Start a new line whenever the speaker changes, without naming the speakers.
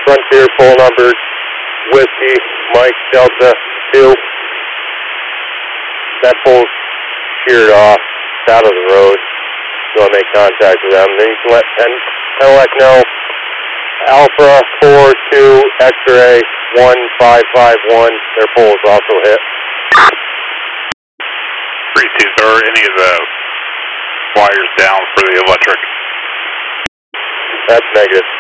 Frontier, full number, Whiskey, Mike, Delta, 2. That pole's sheared off, it's out of the road. You want to make contact with them. Then you can let Pedelec know. Alpha 42 X-ray 1551. Their pole is also hit.
3-2, are any of the wires down for the electric?
That's negative.